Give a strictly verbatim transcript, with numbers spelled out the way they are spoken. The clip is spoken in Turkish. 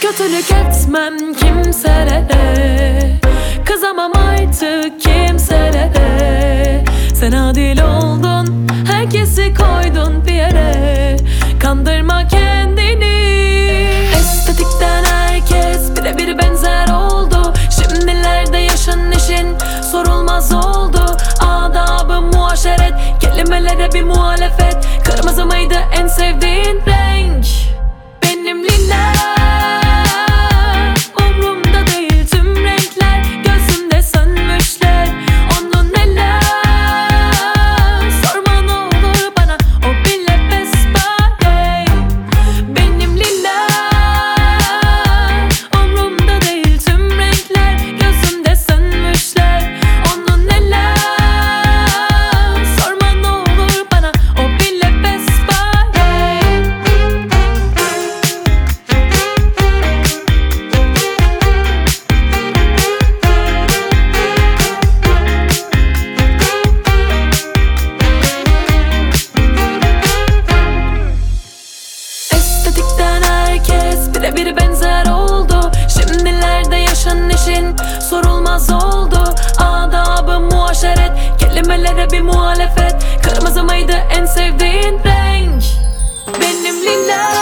Kötülük etmem kimselere, kızamam artık kimselere. Sen adil oldun, herkesi koydun bir yere. Kandırma kendini. Estetikten herkes birebir benzer oldu. Şimdilerde yaşın işin sorulmaz oldu. Adab-ı muaşeret, kelimelere bir muhalefet. Kırmızı mıydı en sevdiğin renk? Benim lila. Umrumda değil tüm renkler, gözümde sönmüşler. Onun neler? Sorma ne olur bana, o bile besbare. Benim lila. Umrumda değil tüm renkler, gözümde sönmüşler. Onun neler? Sorma ne olur bana, o bile besbare. Estetikten herkes birebir benzer oldu. Şimdilerde yaşan işin sorulmaz oldu. Adab-ı muaşeret, kelimelere bir muhalefet. Kırmızı mıydı en sevdiğin renk? Benim lila.